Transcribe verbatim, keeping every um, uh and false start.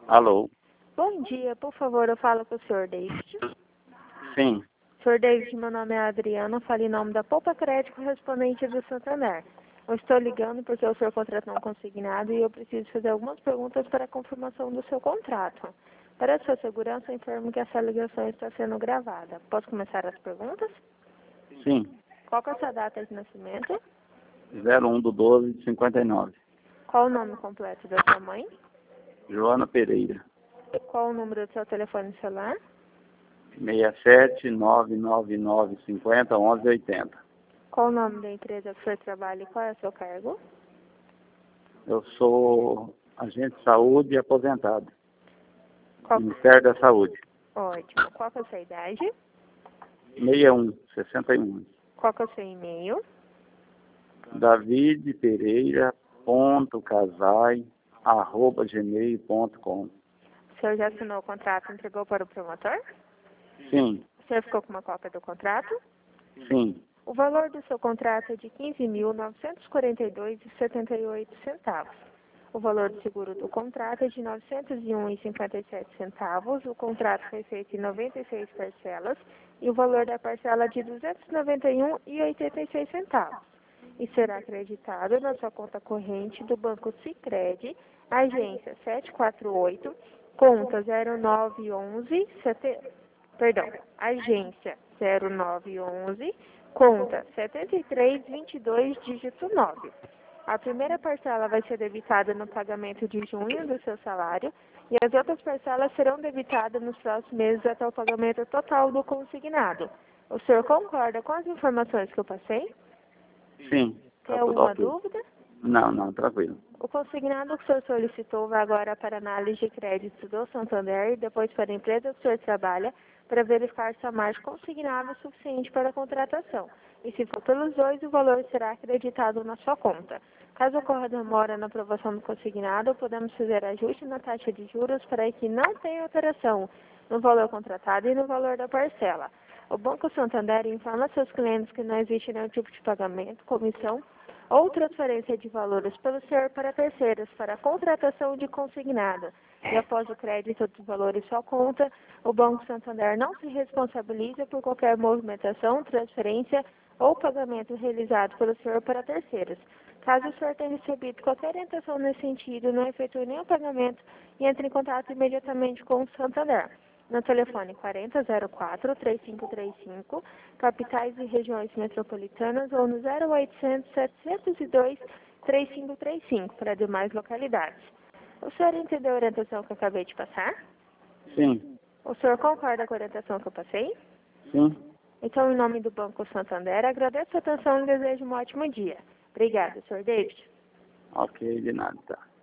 Alô? Bom dia, por favor, eu falo com o senhor David. Sim. senhor David, meu nome é Adriana, falo em nome da Poupa Crédito correspondente do Santander. Eu estou ligando porque o senhor contratou um consignado e eu preciso fazer algumas perguntas para a confirmação do seu contrato. Para a sua segurança, informo que essa ligação está sendo gravada. Posso começar as perguntas? Sim. Qual que é a sua data de nascimento? zero um do doze de cinquenta e nove. Qual o nome completo da sua mãe? Joana Pereira. Qual o número do seu telefone celular? seis sete nove nove nove cinco zero um um oito zero. Qual o nome da empresa que o senhor trabalha e qual é o seu cargo? Eu sou agente de saúde e aposentado. Qual... Ministério da Saúde. Ótimo. Qual que é a sua idade? sessenta e um, sessenta e um. Qual que é o seu e-mail? David Pereira ponto casai arroba gmail ponto com. O senhor já assinou o contrato e entregou para o promotor? Sim, O senhor ficou com uma cópia do contrato? sim, O valor do seu contrato é de quinze mil novecentos e quarenta e dois reais e setenta e oito centavos. O valor do seguro do contrato é de novecentos e um reais e cinquenta e sete centavos. O contrato foi feito em noventa e seis parcelas e o valor da parcela é de duzentos e noventa e um reais e oitenta e seis centavos. E será acreditado na sua conta corrente do Banco Sicredi, agência sete quatro oito, conta zero nove onze, sete, perdão, agência zero nove onze, conta setenta e três vinte e dois, dígito nove. A primeira parcela vai ser debitada no pagamento de junho do seu salário e as outras parcelas serão debitadas nos próximos meses até o pagamento total do consignado. O senhor concorda com as informações que eu passei? sim. Tem Tá tudo alguma ok. dúvida? Não, não, tranquilo. O consignado que o senhor solicitou vai agora para análise de crédito do Santander e depois para a empresa que o senhor trabalha para verificar se a margem consignável é suficiente para a contratação. E se for pelos dois, o valor será acreditado na sua conta. Caso ocorra demora na aprovação do consignado, podemos fazer ajuste na taxa de juros para que não tenha alteração no valor contratado e no valor da parcela. O Banco Santander informa seus clientes que não existe nenhum tipo de pagamento, comissão ou transferência de valores pelo senhor para terceiros para a contratação de consignado. E após o crédito dos valores em sua conta, o Banco Santander não se responsabiliza por qualquer movimentação, transferência ou pagamento realizado pelo senhor para terceiros. Caso o senhor tenha recebido qualquer orientação nesse sentido, não efetue nenhum pagamento e entre em contato imediatamente com o Santander. No telefone quarenta zero quatro, três cinco três cinco, capitais e regiões metropolitanas, ou no zero oitocentos, setecentos e dois, três cinco três cinco, para demais localidades. O senhor entendeu a orientação que eu acabei de passar? Sim, O senhor concorda com a orientação que eu passei? sim. Então, em nome do Banco Santander, agradeço a atenção e desejo um ótimo dia. Obrigada, senhor David. Ok, de nada, tá.